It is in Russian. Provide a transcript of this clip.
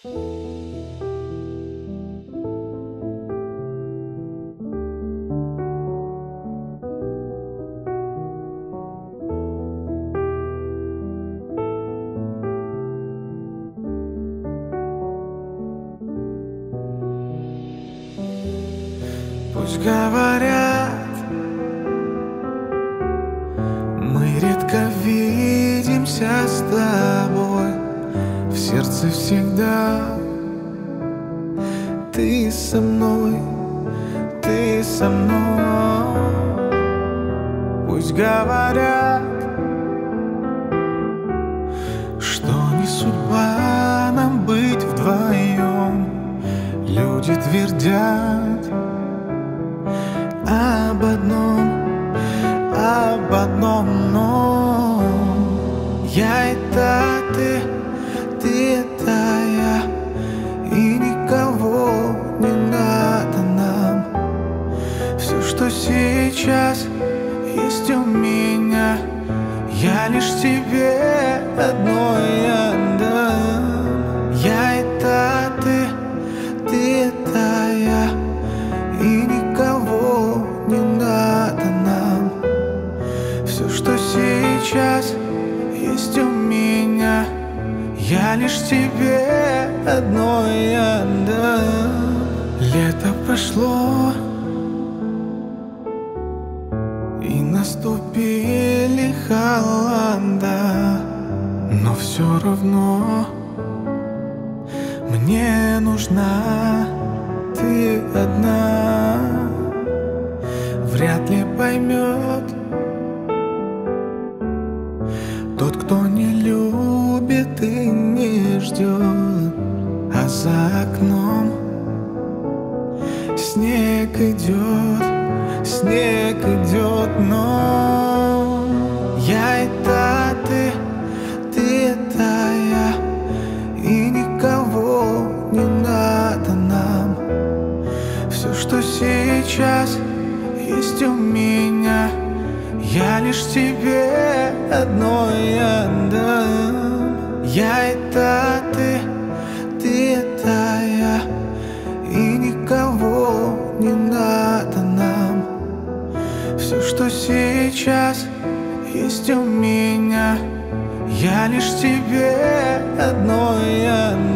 Пусть говорят, мы редко видимся с тобой, в сердце всегда ты со мной, ты со мной. Пусть говорят, что не судьба нам быть вдвоем, люди твердят об одном, но я это ты это я, и никого не надо нам. Все, что сейчас есть у меня, я лишь тебе одной отдам. Я это ты это я, и никого не надо нам. Все, что сейчас есть у меня, я лишь тебе одной отдам. Лето прошло, и наступили холода, но все равно мне нужна ты одна. Вряд ли поймет тот, кто не любит и не ждет, а за окном снег идет, но я это ты это я, и никого не надо нам. Все, что сейчас есть у меня, я лишь тебе одной отдам. Я это ты это я, и никого не надо нам. Все, что сейчас есть у меня, я лишь тебе одной отдам.